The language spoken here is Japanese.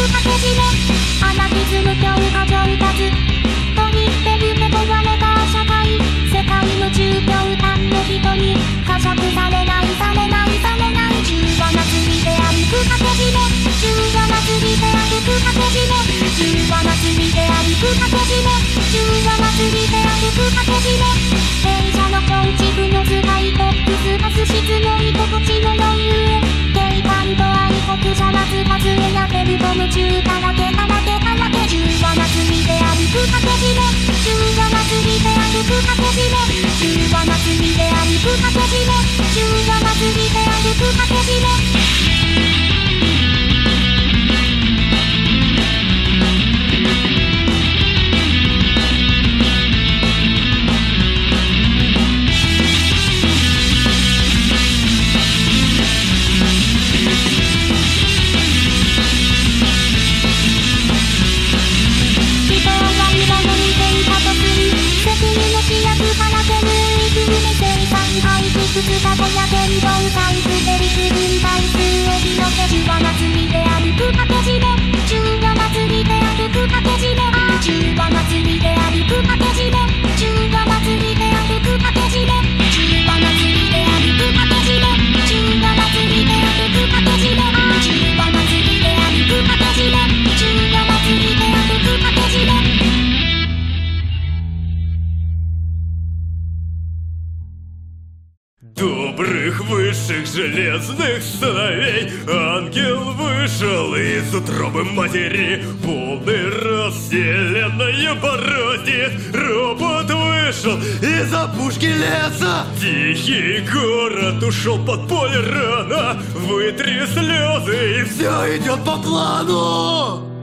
かけ締め穴傷む強化上達と言って夢壊れた社会世界の中強端の人に呵責されないされないされない中華祭りであるくかけ締め中華祭りであるくかけ締め中華祭りであるくかけ締め中華祭りであるくかけ締め弊社の構築のスカイトップスバス室の居心地の良い上景観と愛国者夏祭りやベルボム中からけからけからけ中華祭りであるくかけ締め中華祭りであるくかけ締め中華祭りであるくかけ締め中華祭りであるくかけ締め2日500円分サイズでリス分配数を広げ中華祭りであるくかけ締め中華祭りであるくかけ締め中華祭りであるくかけ締め中華祭りであるくかけ締め中華祭りであるくかけ締め中華祭りであるくかけ締め中華祭りであるくかけ締め中華祭りであるくかけ締め Добрых высших железных сыновей ангел вышел из утробы матери, полный рост вселенная бородит. Робот вышел из опушки леса, тихий город ушел под поле рано. Вытри слезы и все идет по плану.